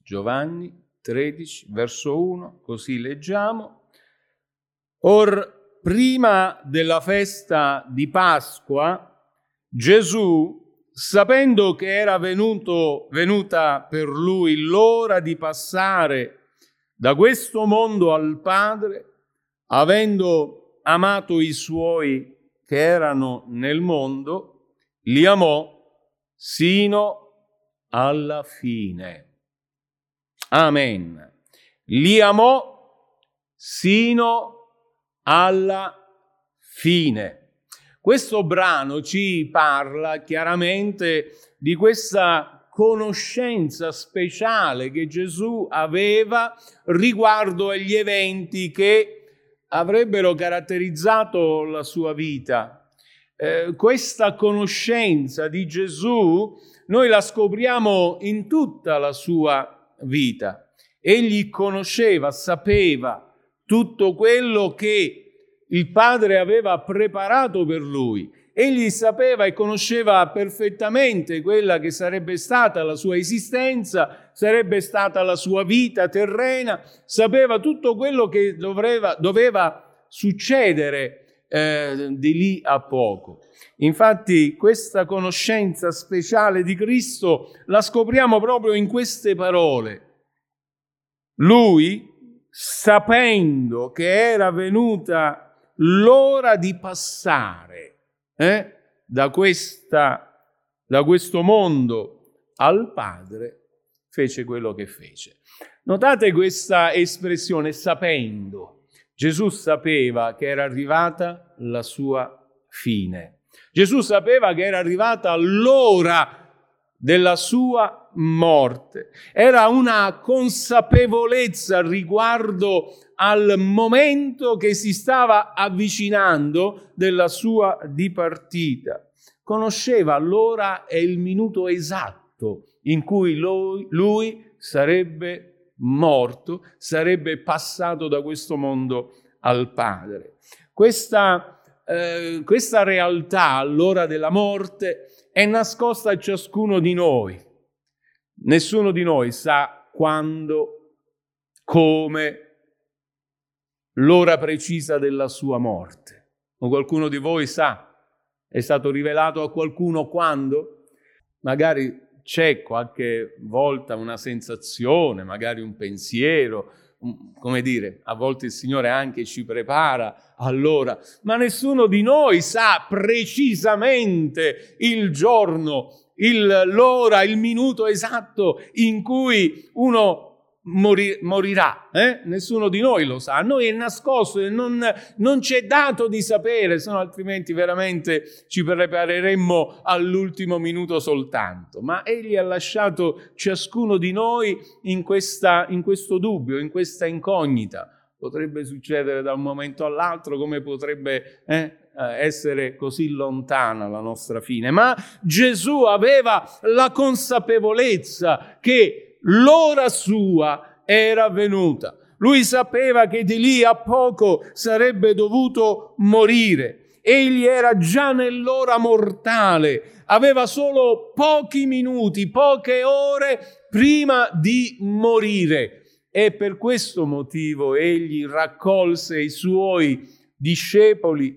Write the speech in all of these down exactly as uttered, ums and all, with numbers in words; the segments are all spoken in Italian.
Giovanni tredici, verso uno, così leggiamo. Or prima della festa di Pasqua, Gesù, sapendo che era venuto, venuta per lui l'ora di passare da questo mondo al Padre, avendo amato i suoi che erano nel mondo, li amò sino alla fine. Amen. Li amò sino alla fine. Questo brano ci parla chiaramente di questa conoscenza speciale che Gesù aveva riguardo agli eventi che avrebbero caratterizzato la sua vita. Eh, questa conoscenza di Gesù noi la scopriamo in tutta la sua vita. Egli conosceva, sapeva tutto quello che il Padre aveva preparato per lui. Egli sapeva e conosceva perfettamente quella che sarebbe stata la sua esistenza, sarebbe stata la sua vita terrena, sapeva tutto quello che doveva, doveva succedere eh, di lì a poco. Infatti questa conoscenza speciale di Cristo la scopriamo proprio in queste parole. Lui, sapendo che era venuta l'ora di passare eh, da, questa, da questo mondo al Padre, fece quello che fece. Notate questa espressione, sapendo. Gesù sapeva che era arrivata la sua fine. Gesù sapeva che era arrivata l'ora della sua morte. Era una consapevolezza riguardo al momento che si stava avvicinando della sua dipartita. Conosceva l'ora e il minuto esatto in cui lui, lui sarebbe morto, sarebbe passato da questo mondo al Padre. Questa Eh, questa realtà, l'ora della morte, è nascosta a ciascuno di noi. Nessuno di noi sa quando, come, l'ora precisa della sua morte. O qualcuno di voi sa? È stato rivelato a qualcuno quando? Magari c'è qualche volta una sensazione, magari un pensiero, come dire, a volte il Signore anche ci prepara allora, ma nessuno di noi sa precisamente il giorno, il, l'ora, il minuto esatto in cui uno mori, morirà. Eh? Nessuno di noi lo sa. A noi è nascosto e non, non c'è dato di sapere, se no altrimenti veramente ci prepareremmo all'ultimo minuto soltanto. Ma Egli ha lasciato ciascuno di noi in, questa, in questo dubbio, in questa incognita. Potrebbe succedere da un momento all'altro, come potrebbe eh, essere così lontana la nostra fine. Ma Gesù aveva la consapevolezza che l'ora sua era venuta. Lui sapeva che di lì a poco sarebbe dovuto morire. Egli era già nell'ora mortale, aveva solo pochi minuti, poche ore prima di morire. E per questo motivo egli raccolse i suoi discepoli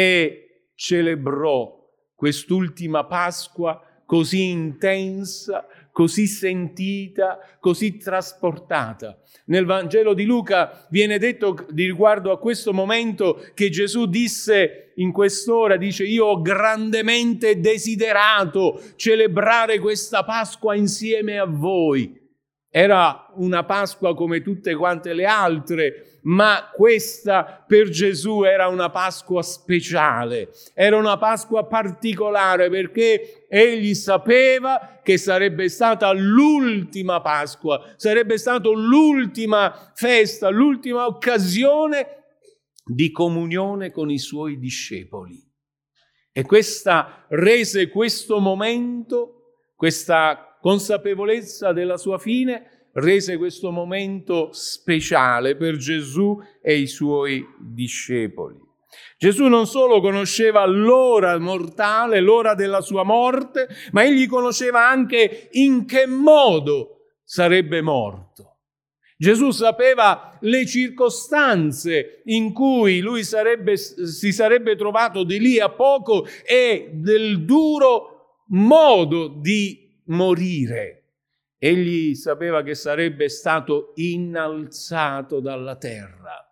e celebrò quest'ultima Pasqua così intensa, così sentita, così trasportata. Nel Vangelo di Luca viene detto di riguardo a questo momento che Gesù disse in quest'ora, dice: io ho grandemente desiderato celebrare questa Pasqua insieme a voi. Era una Pasqua come tutte quante le altre, ma questa per Gesù era una Pasqua speciale, era una Pasqua particolare perché egli sapeva che sarebbe stata l'ultima Pasqua, sarebbe stata l'ultima festa, l'ultima occasione di comunione con i suoi discepoli. E questa rese questo momento, questa consapevolezza della sua fine, rese questo momento speciale per Gesù e i suoi discepoli. Gesù non solo conosceva l'ora mortale, l'ora della sua morte, ma egli conosceva anche in che modo sarebbe morto. Gesù sapeva le circostanze in cui lui sarebbe, si sarebbe trovato di lì a poco e del duro modo di morire. Egli sapeva che sarebbe stato innalzato dalla terra.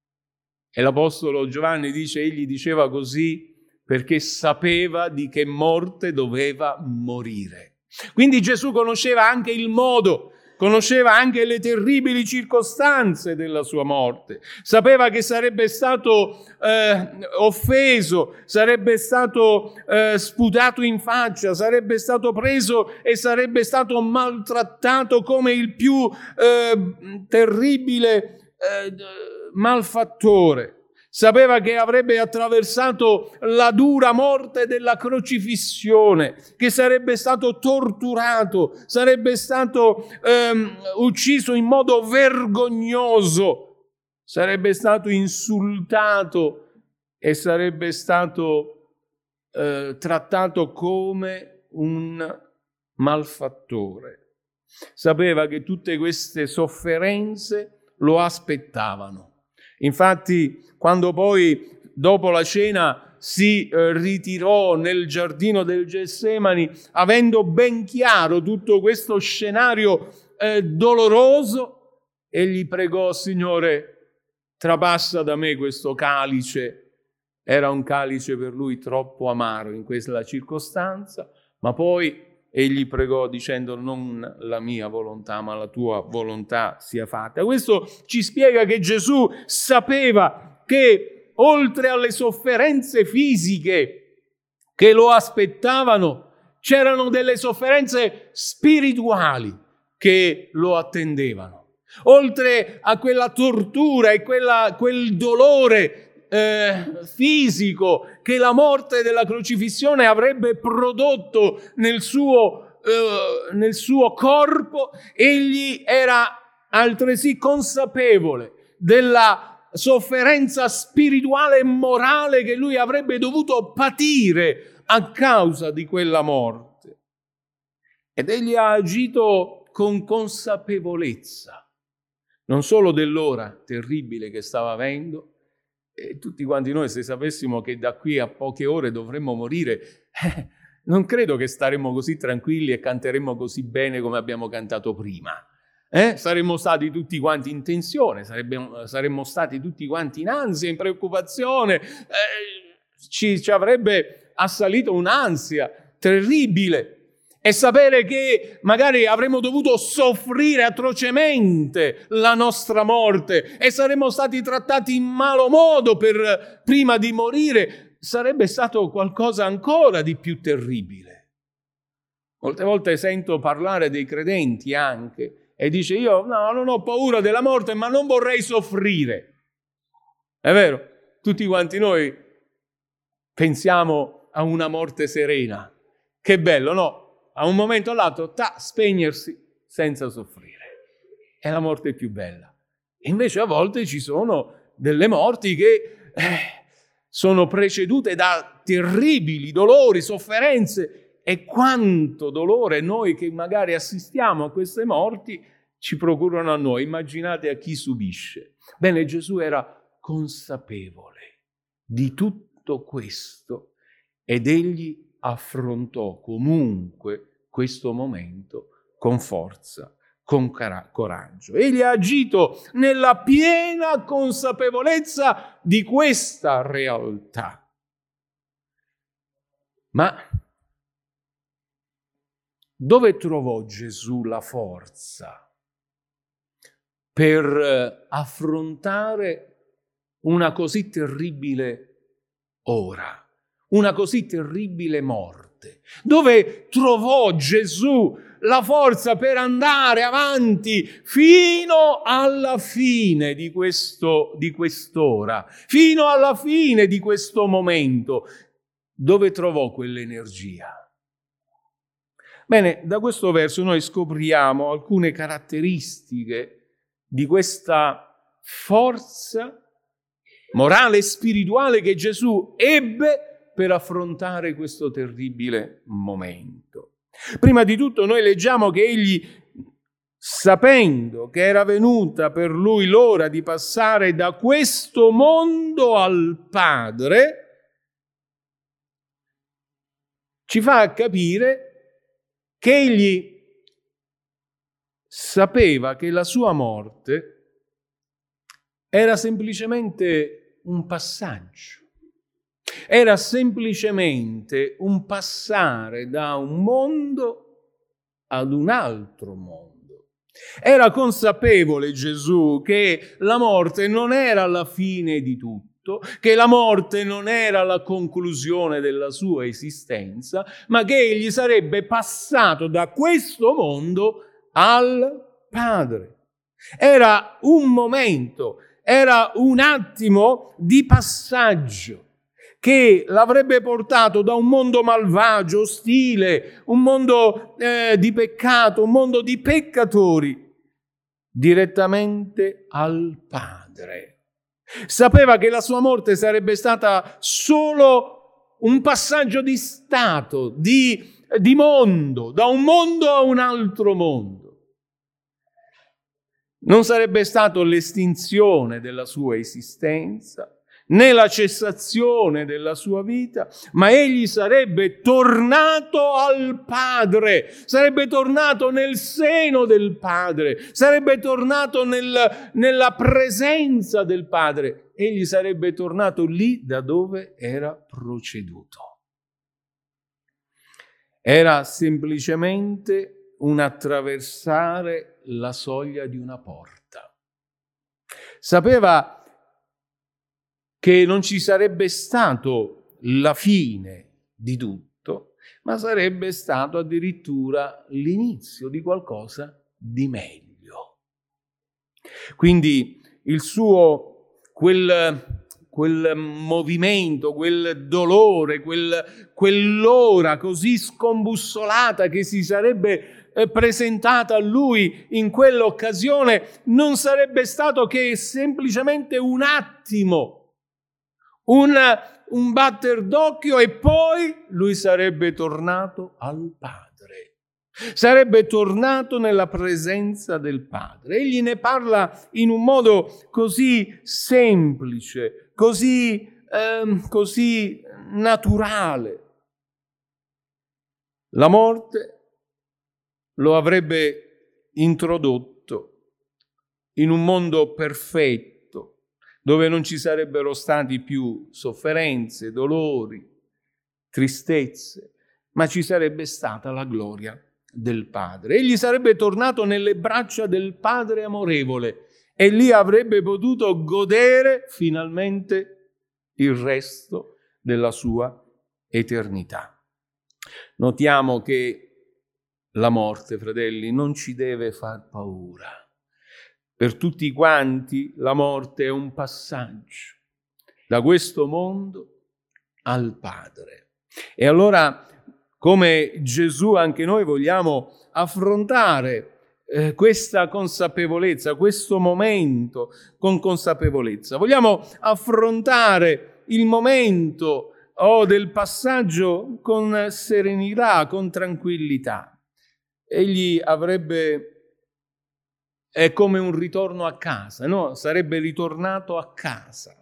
E l'Apostolo Giovanni dice, egli diceva così perché sapeva di che morte doveva morire. Quindi Gesù conosceva anche il modo, conosceva anche le terribili circostanze della sua morte. Sapeva che sarebbe stato eh, offeso, sarebbe stato eh, sputato in faccia, sarebbe stato preso e sarebbe stato maltrattato come il più eh, terribile eh, malfattore. Sapeva che avrebbe attraversato la dura morte della crocifissione, che sarebbe stato torturato, sarebbe stato ehm, ucciso in modo vergognoso, sarebbe stato insultato e sarebbe stato eh, trattato come un malfattore. Sapeva che tutte queste sofferenze lo aspettavano. Infatti, quando poi dopo la cena si eh, ritirò nel giardino del Getsemani, avendo ben chiaro tutto questo scenario eh, doloroso, egli pregò, Signore, trapassa da me questo calice. Era un calice per lui troppo amaro in questa circostanza, ma poi egli pregò dicendo non la mia volontà ma la tua volontà sia fatta. Questo ci spiega che Gesù sapeva che oltre alle sofferenze fisiche che lo aspettavano, c'erano delle sofferenze spirituali che lo attendevano. Oltre a quella tortura e quella, quel dolore Eh, fisico che la morte della crocifissione avrebbe prodotto nel suo, eh, nel suo corpo, egli era altresì consapevole della sofferenza spirituale e morale che lui avrebbe dovuto patire a causa di quella morte. Ed egli ha agito con consapevolezza, non solo dell'ora terribile che stava avendo. E tutti quanti noi, se sapessimo che da qui a poche ore dovremmo morire, eh, non credo che staremmo così tranquilli e canteremmo così bene come abbiamo cantato prima. Eh? Saremmo stati tutti quanti in tensione, sarebbe, saremmo stati tutti quanti in ansia, in preoccupazione, eh, ci, ci avrebbe assalito un'ansia terribile. E sapere che magari avremmo dovuto soffrire atrocemente la nostra morte e saremmo stati trattati in malo modo per, prima di morire, sarebbe stato qualcosa ancora di più terribile. Molte volte sento parlare dei credenti anche e dice io no, non ho paura della morte ma non vorrei soffrire. È vero, tutti quanti noi pensiamo a una morte serena. Che bello, no? A un momento all'altro, ta, spegnersi senza soffrire. È la morte più bella. E invece a volte ci sono delle morti che eh, sono precedute da terribili dolori, sofferenze, e quanto dolore noi che magari assistiamo a queste morti ci procurano a noi. Immaginate a chi subisce. Bene, Gesù era consapevole di tutto questo ed egli affrontò comunque questo momento con forza, con coraggio. Egli ha agito nella piena consapevolezza di questa realtà. Ma dove trovò Gesù la forza per affrontare una così terribile ora? Una così terribile morte. Dove trovò Gesù la forza per andare avanti fino alla fine di questo, di quest'ora, fino alla fine di questo momento? Dove trovò quell'energia? Bene, da questo verso noi scopriamo alcune caratteristiche di questa forza morale e spirituale che Gesù ebbe per affrontare questo terribile momento. Prima di tutto noi leggiamo che egli sapendo che era venuta per lui l'ora di passare da questo mondo al Padre, ci fa capire che egli sapeva che la sua morte era semplicemente un passaggio. Era semplicemente un passare da un mondo ad un altro mondo. Era consapevole Gesù che la morte non era la fine di tutto, che la morte non era la conclusione della sua esistenza, ma che egli sarebbe passato da questo mondo al Padre. Era un momento, era un attimo di passaggio che l'avrebbe portato da un mondo malvagio, ostile, un mondo eh, di peccato, un mondo di peccatori, direttamente al Padre. Sapeva che la sua morte sarebbe stata solo un passaggio di stato, di, di mondo, da un mondo a un altro mondo. Non sarebbe stato l'estinzione della sua esistenza, né la cessazione della sua vita, ma egli sarebbe tornato al Padre, sarebbe tornato nel seno del Padre, sarebbe tornato nel, nella presenza del Padre, egli sarebbe tornato lì da dove era proceduto. Era semplicemente un attraversare la soglia di una porta. Sapeva che non ci sarebbe stato la fine di tutto, ma sarebbe stato addirittura l'inizio di qualcosa di meglio. Quindi il suo, quel, quel movimento, quel dolore, quel, quell'ora così scombussolata che si sarebbe presentata a lui in quell'occasione, non sarebbe stato che semplicemente un attimo, Un, un batter d'occhio, e poi lui sarebbe tornato al Padre. Sarebbe tornato nella presenza del Padre. Egli ne parla in un modo così semplice, così, eh, così naturale. La morte lo avrebbe introdotto in un mondo perfetto, dove non ci sarebbero stati più sofferenze, dolori, tristezze, ma ci sarebbe stata la gloria del Padre. Egli sarebbe tornato nelle braccia del Padre amorevole e lì avrebbe potuto godere finalmente il resto della sua eternità. Notiamo che la morte, fratelli, non ci deve far paura. Per tutti quanti la morte è un passaggio da questo mondo al Padre. E allora, come Gesù, anche noi vogliamo affrontare eh, questa consapevolezza, questo momento con consapevolezza. Vogliamo affrontare il momento oh, del passaggio con serenità, con tranquillità. Egli avrebbe È come un ritorno a casa, no? Sarebbe ritornato a casa.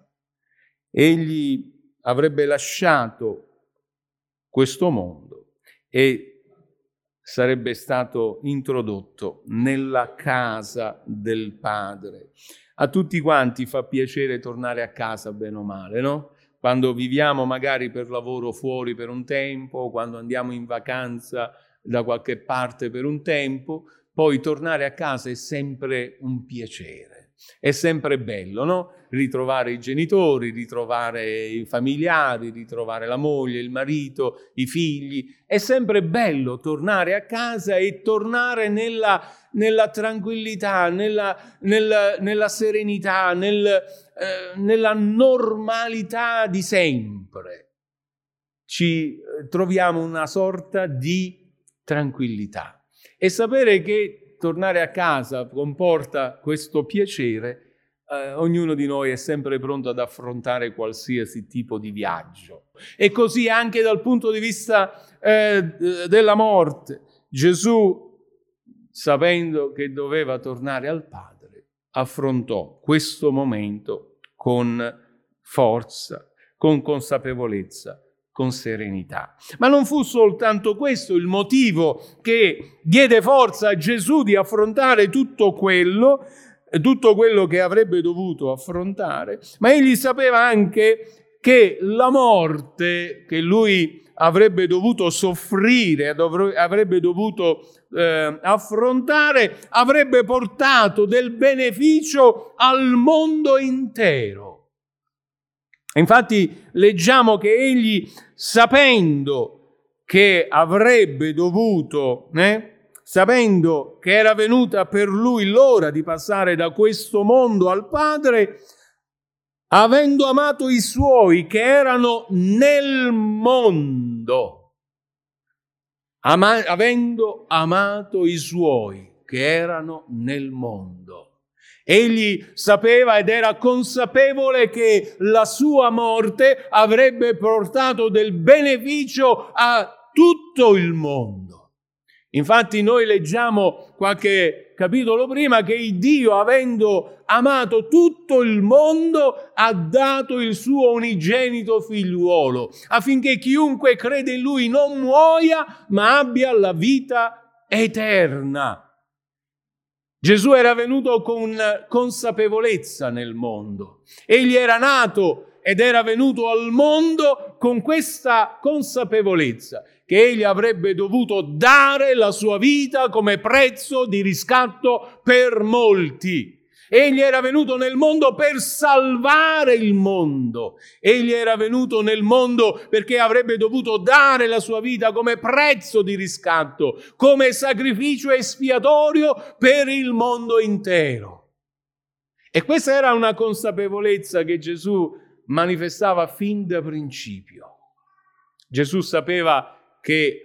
Egli avrebbe lasciato questo mondo e sarebbe stato introdotto nella casa del Padre. A tutti quanti fa piacere tornare a casa, bene o male, no? Quando viviamo magari per lavoro fuori per un tempo, quando andiamo in vacanza da qualche parte per un tempo, poi tornare a casa è sempre un piacere, è sempre bello, no? Ritrovare i genitori, ritrovare i familiari, ritrovare la moglie, il marito, i figli. È sempre bello tornare a casa e tornare nella, nella tranquillità, nella, nella, nella serenità, nel, eh, nella normalità di sempre. Ci troviamo una sorta di tranquillità. E sapere che tornare a casa comporta questo piacere, eh, ognuno di noi è sempre pronto ad affrontare qualsiasi tipo di viaggio. E così anche dal punto di vista eh, della morte. Gesù sapendo che doveva tornare al Padre, affrontò questo momento con forza, con consapevolezza, con serenità. Ma non fu soltanto questo il motivo che diede forza a Gesù di affrontare tutto quello, tutto quello che avrebbe dovuto affrontare, ma egli sapeva anche che la morte che lui avrebbe dovuto soffrire, avrebbe dovuto eh, affrontare, avrebbe portato del beneficio al mondo intero. Infatti leggiamo che egli, sapendo che avrebbe dovuto, eh, sapendo che era venuta per lui l'ora di passare da questo mondo al Padre, avendo amato i suoi che erano nel mondo, ama- avendo amato i suoi che erano nel mondo. Egli sapeva ed era consapevole che la sua morte avrebbe portato del beneficio a tutto il mondo. Infatti noi leggiamo qualche capitolo prima che il Dio, avendo amato tutto il mondo, ha dato il suo unigenito figliuolo, affinché chiunque crede in lui non muoia, ma abbia la vita eterna. Gesù era venuto con consapevolezza nel mondo. Egli era nato ed era venuto al mondo con questa consapevolezza che egli avrebbe dovuto dare la sua vita come prezzo di riscatto per molti. Egli era venuto nel mondo per salvare il mondo. Egli era venuto nel mondo perché avrebbe dovuto dare la sua vita come prezzo di riscatto, come sacrificio espiatorio per il mondo intero. E questa era una consapevolezza che Gesù manifestava fin da principio. Gesù sapeva che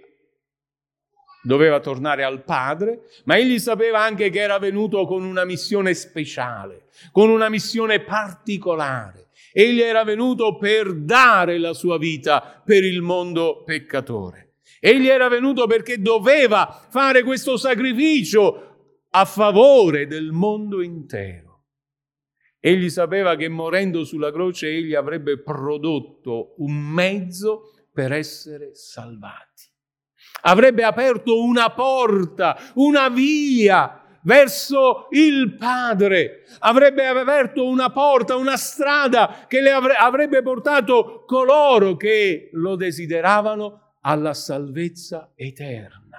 doveva tornare al Padre, ma egli sapeva anche che era venuto con una missione speciale, con una missione particolare. Egli era venuto per dare la sua vita per il mondo peccatore. Egli era venuto perché doveva fare questo sacrificio a favore del mondo intero. Egli sapeva che morendo sulla croce egli avrebbe prodotto un mezzo per essere salvati. Avrebbe aperto una porta, una via verso il Padre. Avrebbe aperto una porta, una strada che le avrebbe portato coloro che lo desideravano alla salvezza eterna.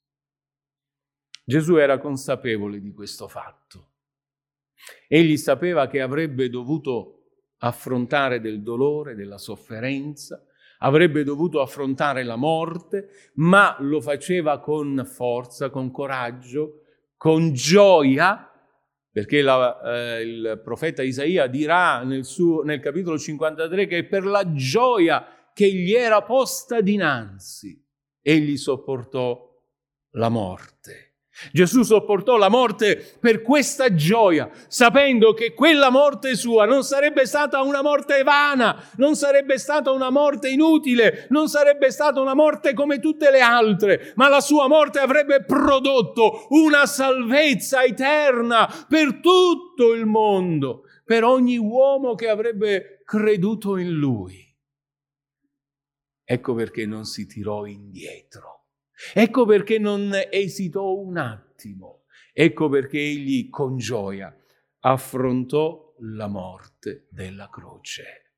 Gesù era consapevole di questo fatto. Egli sapeva che avrebbe dovuto affrontare del dolore, della sofferenza, avrebbe dovuto affrontare la morte, ma lo faceva con forza, con coraggio, con gioia, perché la, eh, il profeta Isaia dirà nel, suo, nel capitolo cinquantatré che per la gioia che gli era posta dinanzi, egli sopportò la morte. Gesù sopportò la morte per questa gioia, sapendo che quella morte sua non sarebbe stata una morte vana, non sarebbe stata una morte inutile, non sarebbe stata una morte come tutte le altre, ma la sua morte avrebbe prodotto una salvezza eterna per tutto il mondo, per ogni uomo che avrebbe creduto in lui. Ecco perché non si tirò indietro. Ecco perché non esitò un attimo. Ecco perché egli con gioia affrontò la morte della croce.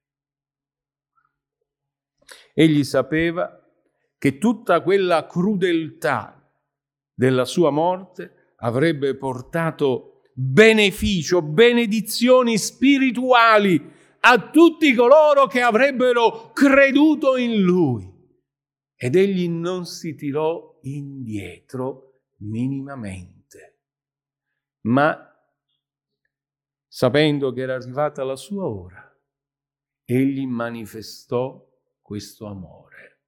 Egli sapeva che tutta quella crudeltà della sua morte avrebbe portato beneficio, benedizioni spirituali a tutti coloro che avrebbero creduto in lui. Ed egli non si tirò indietro minimamente, ma sapendo che era arrivata la sua ora, egli manifestò questo amore.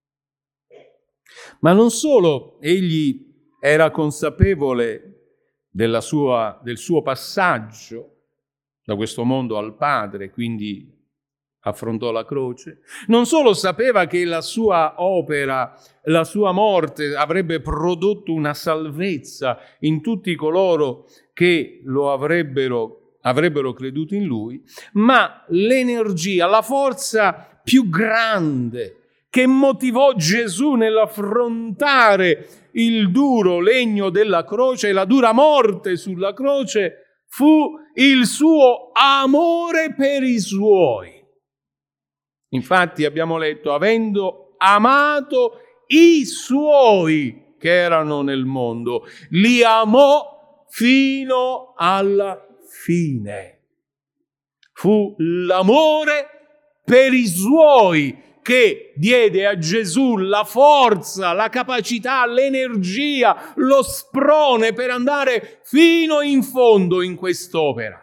Ma non solo egli era consapevole della sua, del suo passaggio da questo mondo al Padre, quindi affrontò la croce, non solo sapeva che la sua opera, la sua morte avrebbe prodotto una salvezza in tutti coloro che lo avrebbero, avrebbero creduto in lui, ma l'energia, la forza più grande che motivò Gesù nell'affrontare il duro legno della croce e la dura morte sulla croce fu il suo amore per i suoi. Infatti abbiamo letto, avendo amato i suoi che erano nel mondo, li amò fino alla fine. Fu l'amore per i suoi che diede a Gesù la forza, la capacità, l'energia, lo sprone per andare fino in fondo in quest'opera.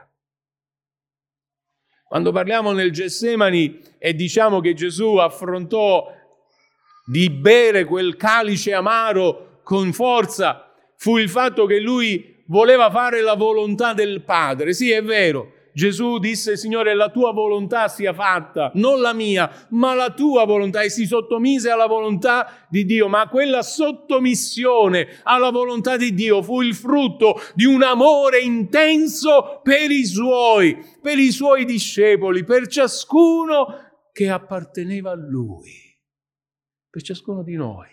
Quando parliamo nel Getsemani e diciamo che Gesù affrontò di bere quel calice amaro con forza, fu il fatto che lui voleva fare la volontà del Padre. Sì, è vero. Gesù disse, Signore, la tua volontà sia fatta, non la mia, ma la tua volontà, e si sottomise alla volontà di Dio. Ma quella sottomissione alla volontà di Dio fu il frutto di un amore intenso per i suoi, per i suoi discepoli, per ciascuno che apparteneva a Lui, per ciascuno di noi.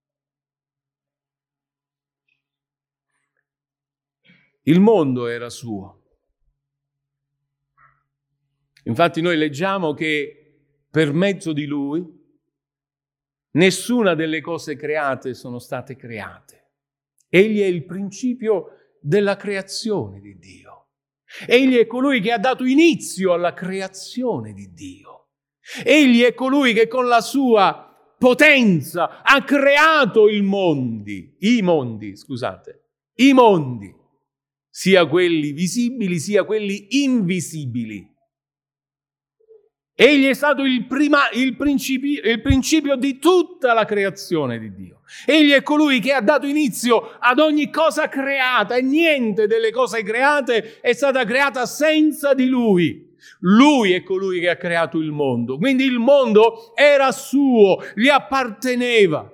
Il mondo era suo. Infatti noi leggiamo che per mezzo di Lui nessuna delle cose create sono state create. Egli è il principio della creazione di Dio. Egli è colui che ha dato inizio alla creazione di Dio. Egli è colui che con la sua potenza ha creato il mondi, i mondi, scusate, i mondi, sia quelli visibili sia quelli invisibili. Egli è stato il, prima, il, principio, il principio di tutta la creazione di Dio. Egli è colui che ha dato inizio ad ogni cosa creata e niente delle cose create è stata creata senza di Lui. Lui è colui che ha creato il mondo. Quindi il mondo era suo, gli apparteneva.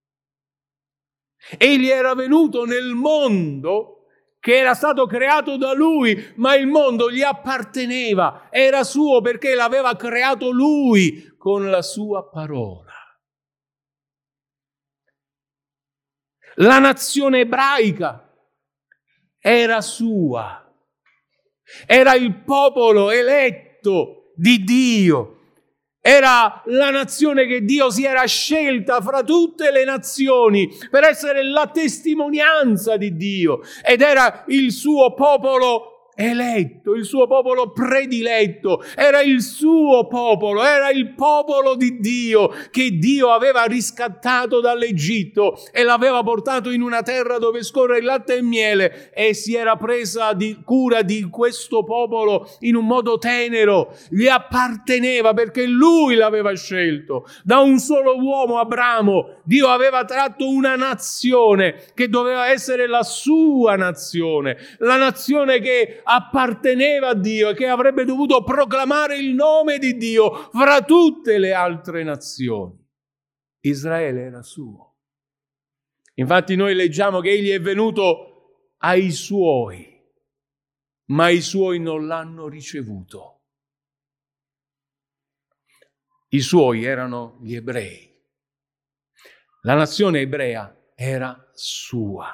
Egli era venuto nel mondo che era stato creato da Lui, ma il mondo gli apparteneva, era suo perché l'aveva creato Lui con la sua parola. La nazione ebraica era sua, era il popolo eletto di Dio. Era la nazione che Dio si era scelta fra tutte le nazioni per essere la testimonianza di Dio, ed era il suo popolo eletto, il suo popolo prediletto, era il suo popolo, era il popolo di Dio che Dio aveva riscattato dall'Egitto e l'aveva portato in una terra dove scorre il latte e il miele, e si era presa di cura di questo popolo in un modo tenero. Gli apparteneva perché Lui l'aveva scelto. Da un solo uomo, Abramo, Dio aveva tratto una nazione che doveva essere la sua nazione, la nazione che apparteneva a Dio e che avrebbe dovuto proclamare il nome di Dio fra tutte le altre nazioni. Israele era suo. Infatti noi leggiamo che egli è venuto ai suoi, ma i suoi non l'hanno ricevuto. I suoi erano gli ebrei. La nazione ebrea era sua,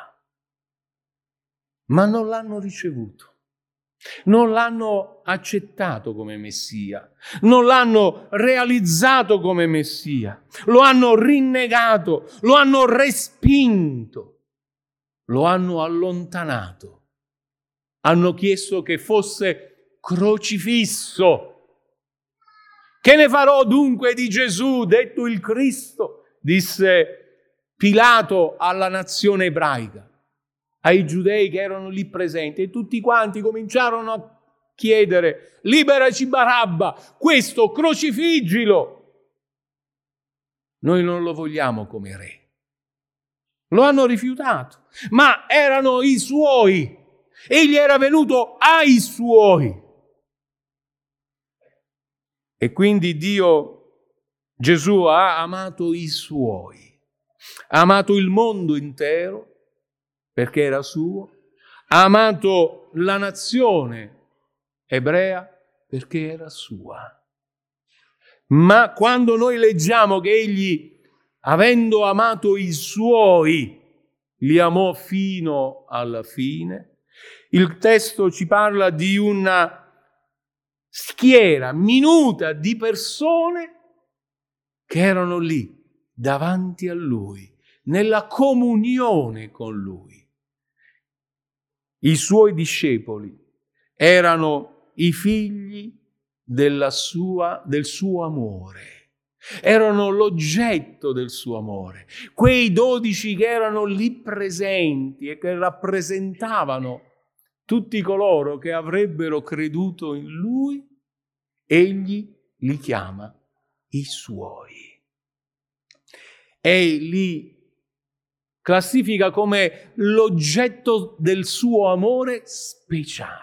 ma non l'hanno ricevuto. Non l'hanno accettato come Messia, non l'hanno realizzato come Messia, lo hanno rinnegato, lo hanno respinto, lo hanno allontanato, hanno chiesto che fosse crocifisso. Che ne farò dunque di Gesù, detto il Cristo? Disse Pilato alla nazione ebraica, ai giudei che erano lì presenti, e tutti quanti cominciarono a chiedere: liberaci Barabba, questo crocifiggilo. Noi non lo vogliamo come re. Lo hanno rifiutato, ma erano i suoi. Egli era venuto ai suoi. E quindi Dio, Gesù ha amato i suoi, ha amato il mondo intero perché era suo, ha amato la nazione ebrea perché era sua. Ma quando noi leggiamo che egli, avendo amato i suoi, li amò fino alla fine, il testo ci parla di una schiera minuta di persone che erano lì davanti a lui, nella comunione con lui. I suoi discepoli erano i figli della sua, del suo amore, erano l'oggetto del suo amore. Quei dodici che erano lì presenti e che rappresentavano tutti coloro che avrebbero creduto in lui, egli li chiama i suoi. E li classifica come l'oggetto del suo amore speciale.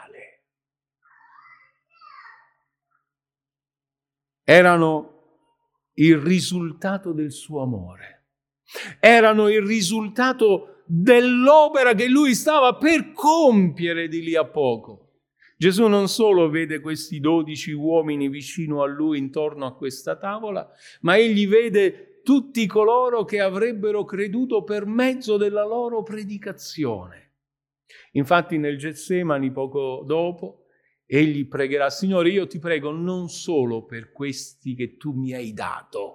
Erano il risultato del suo amore. Erano il risultato dell'opera che lui stava per compiere di lì a poco. Gesù non solo vede questi dodici uomini vicino a lui intorno a questa tavola, ma egli vede tutti coloro che avrebbero creduto per mezzo della loro predicazione. Infatti nel Getsemani, poco dopo, egli pregherà: Signore, io ti prego non solo per questi che tu mi hai dato,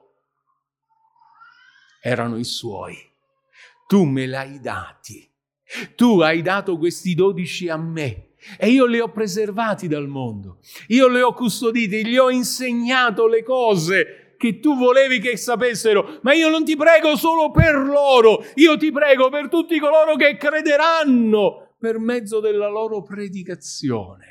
erano i suoi, tu me l'hai dati, tu hai dato questi dodici a me e io li ho preservati dal mondo, io li ho custoditi, gli ho insegnato le cose che tu volevi che sapessero, ma io non ti prego solo per loro, io ti prego per tutti coloro che crederanno per mezzo della loro predicazione.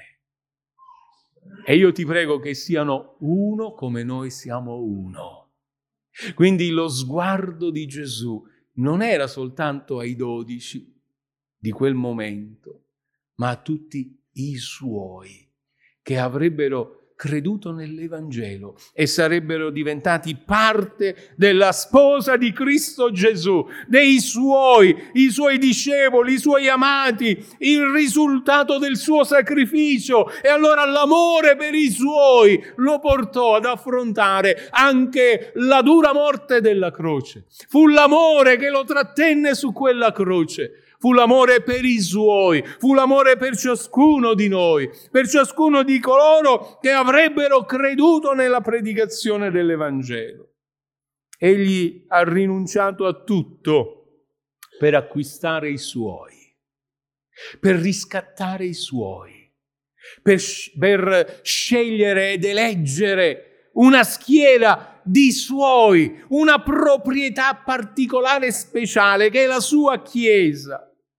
E io ti prego che siano uno come noi siamo uno. Quindi lo sguardo di Gesù non era soltanto ai dodici di quel momento, ma a tutti i suoi che avrebbero creduto nell'Evangelo e sarebbero diventati parte della sposa di Cristo Gesù, dei suoi, i suoi discepoli, i suoi amati, il risultato del suo sacrificio. E allora l'amore per i suoi lo portò ad affrontare anche la dura morte della croce. Fu l'amore che lo trattenne su quella croce. Fu l'amore per i suoi, fu l'amore per ciascuno di noi, per ciascuno di coloro che avrebbero creduto nella predicazione dell'Evangelo. Egli ha rinunciato a tutto per acquistare i suoi, per riscattare i suoi, per, per scegliere ed eleggere una schiera di suoi, una proprietà particolare e speciale che è la sua Chiesa,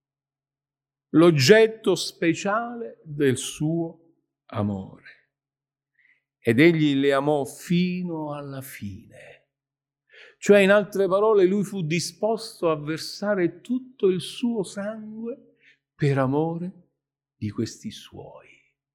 l'oggetto speciale del suo amore. Ed egli le amò fino alla fine. Cioè, in altre parole, lui fu disposto a versare tutto il suo sangue per amore di questi suoi,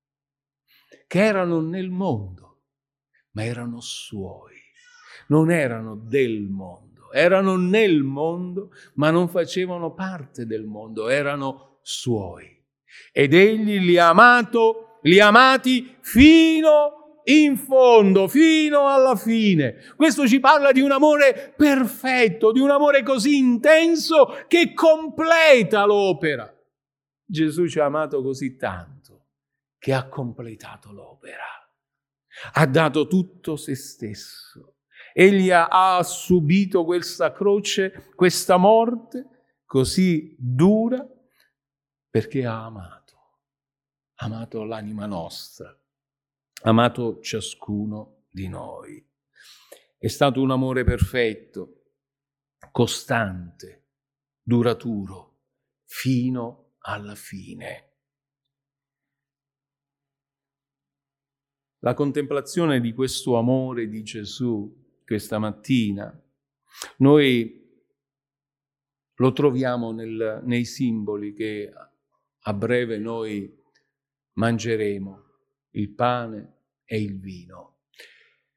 che erano nel mondo, ma erano suoi. Non erano del mondo, erano nel mondo, ma non facevano parte del mondo, erano suoi. Ed egli li ha amato, li ha amati fino in fondo, fino alla fine. Questo ci parla di un amore perfetto, di un amore così intenso che completa l'opera. Gesù ci ha amato così tanto che ha completato l'opera. Ha dato tutto se stesso. Egli ha, ha subito questa croce, questa morte così dura, perché ha amato, ha amato l'anima nostra, ha amato ciascuno di noi. È stato un amore perfetto, costante, duraturo, fino alla fine. La contemplazione di questo amore di Gesù questa mattina, noi lo troviamo nel, nei simboli che a breve noi mangeremo, il pane e il vino.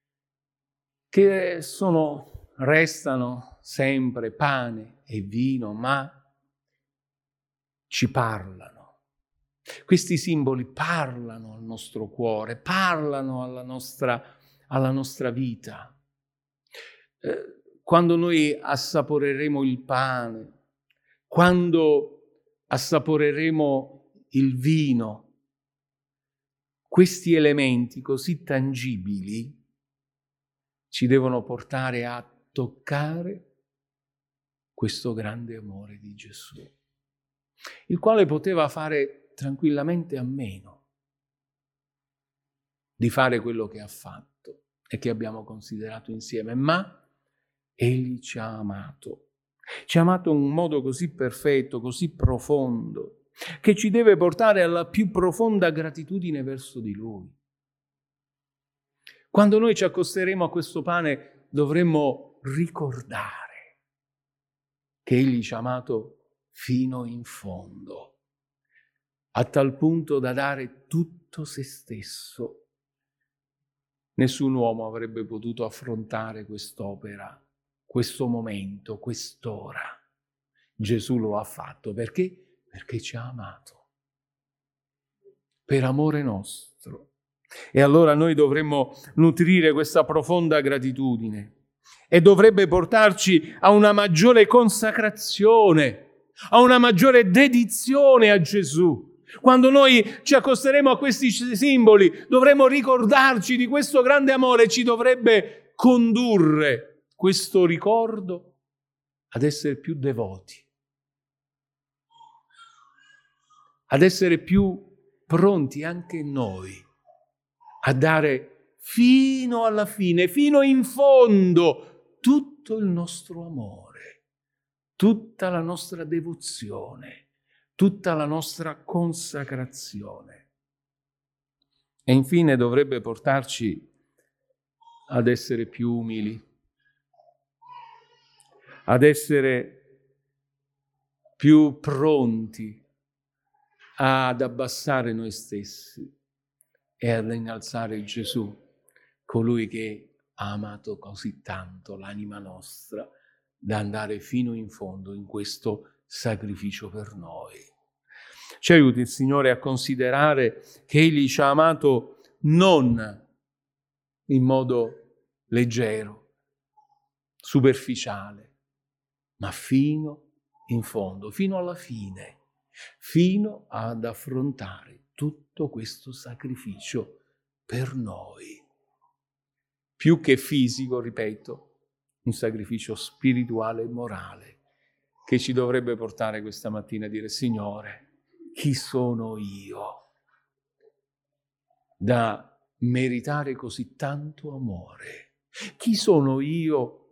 che sono, restano sempre pane e vino, ma ci parlano. Questi simboli parlano al nostro cuore, parlano alla nostra, alla nostra vita. Eh, quando noi assaporeremo il pane, quando assaporeremo il vino, questi elementi così tangibili ci devono portare a toccare questo grande amore di Gesù, il quale poteva fare tranquillamente a meno di fare quello che ha fatto e che abbiamo considerato insieme, ma Egli ci ha amato. Ci ha amato in un modo così perfetto, così profondo, che ci deve portare alla più profonda gratitudine verso di Lui. Quando noi ci accosteremo a questo pane, dovremmo ricordare che Egli ci ha amato fino in fondo, a tal punto da dare tutto se stesso. Nessun uomo avrebbe potuto affrontare quest'opera, questo momento, quest'ora. Gesù lo ha fatto. Perché? Perché ci ha amato. Per amore nostro. E allora noi dovremmo nutrire questa profonda gratitudine e dovrebbe portarci a una maggiore consacrazione, a una maggiore dedizione a Gesù. Quando noi ci accosteremo a questi simboli, dovremo ricordarci di questo grande amore, ci dovrebbe condurre questo ricordo ad essere più devoti, ad essere più pronti anche noi a dare fino alla fine, fino in fondo, tutto il nostro amore, tutta la nostra devozione, tutta la nostra consacrazione. E infine dovrebbe portarci ad essere più umili, ad essere più pronti ad abbassare noi stessi e ad innalzare Gesù, colui che ha amato così tanto l'anima nostra da andare fino in fondo in questo sacrificio per noi. Ci aiuti il Signore a considerare che Egli ci ha amato non in modo leggero, superficiale, ma fino in fondo, fino alla fine, fino ad affrontare tutto questo sacrificio per noi. Più che fisico, ripeto, un sacrificio spirituale e morale che ci dovrebbe portare questa mattina a dire: Signore, chi sono io da meritare così tanto amore? Chi sono io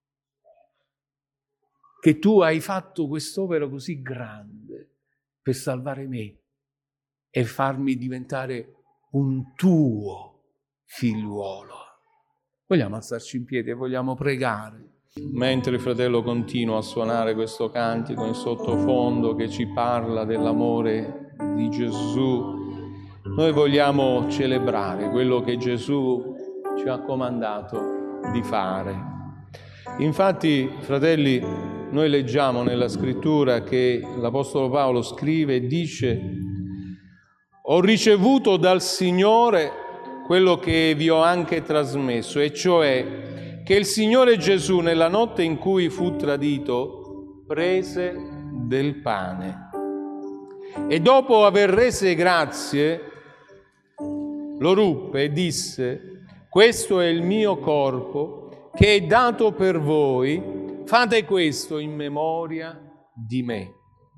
che tu hai fatto quest'opera così grande per salvare me e farmi diventare un tuo figliuolo? Vogliamo alzarci in piedi e vogliamo pregare. Mentre il fratello continua a suonare questo cantico in sottofondo che ci parla dell'amore di Gesù, noi vogliamo celebrare quello che Gesù ci ha comandato di fare. Infatti, fratelli, noi leggiamo nella scrittura che l'Apostolo Paolo scrive e dice: ho ricevuto dal Signore quello che vi ho anche trasmesso, e cioè che il Signore Gesù, nella notte in cui fu tradito, prese del pane e dopo aver rese grazie lo ruppe e disse: questo è il mio corpo che è dato per voi, fate questo in memoria di me.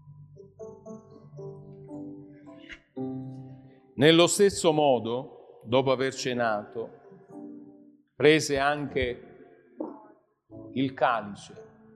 Nello stesso modo, dopo aver cenato, prese anche il calice.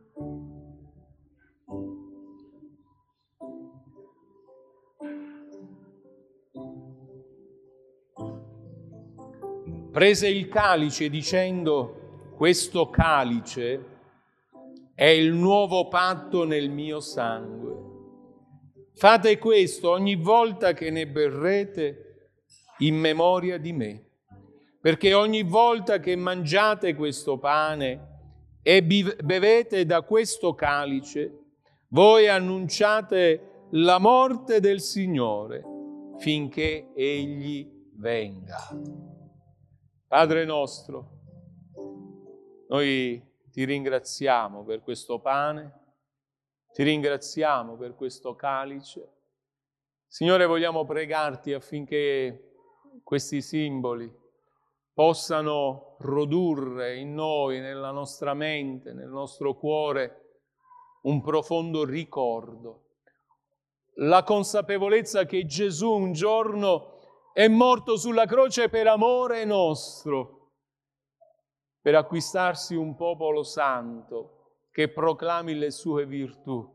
Prese il calice dicendo: questo calice è il nuovo patto nel mio sangue. Fate questo ogni volta che ne berrete in memoria di me. perché ogni volta che mangiate questo pane e bevete da questo calice, voi annunciate la morte del Signore finché Egli venga. Padre nostro, noi ti ringraziamo per questo pane, ti ringraziamo per questo calice. Signore, vogliamo pregarti affinché questi simboli possano produrre in noi, nella nostra mente, nel nostro cuore, un profondo ricordo. La consapevolezza che Gesù un giorno è morto sulla croce per amore nostro, per acquistarsi un popolo santo che proclami le sue virtù.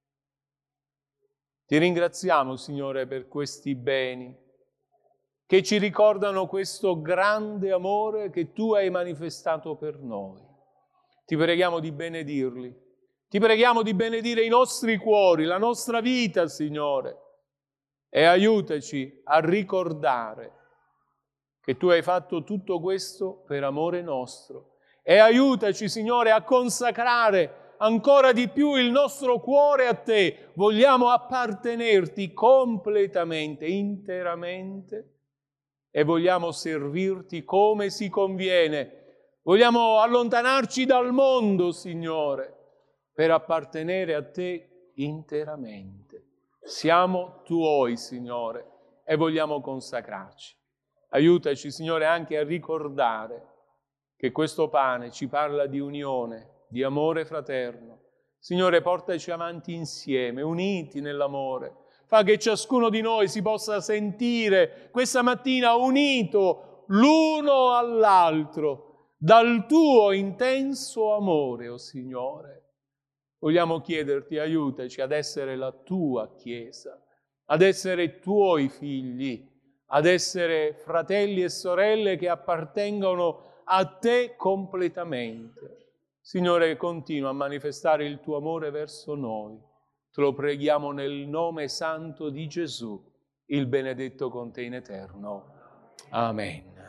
Ti ringraziamo, Signore, per questi beni che ci ricordano questo grande amore che Tu hai manifestato per noi. Ti preghiamo di benedirli. Ti preghiamo di benedire i nostri cuori, la nostra vita, Signore, e aiutaci a ricordare che Tu hai fatto tutto questo per amore nostro. E aiutaci, Signore, a consacrare ancora di più il nostro cuore a Te. Vogliamo appartenerti completamente, interamente, e vogliamo servirti come si conviene. Vogliamo allontanarci dal mondo, Signore, per appartenere a Te interamente. Siamo Tuoi, Signore, e vogliamo consacrarci. Aiutaci, Signore, anche a ricordare che questo pane ci parla di unione, di amore fraterno. Signore, portaci avanti insieme, uniti nell'amore. Fa che ciascuno di noi si possa sentire questa mattina unito l'uno all'altro dal Tuo intenso amore, o oh Signore. Vogliamo chiederti, aiutaci ad essere la Tua Chiesa, ad essere Tuoi figli, ad essere fratelli e sorelle che appartengono a Te completamente. Signore, continua a manifestare il Tuo amore verso noi. Te lo preghiamo nel nome santo di Gesù, il benedetto con Te in eterno. Amen.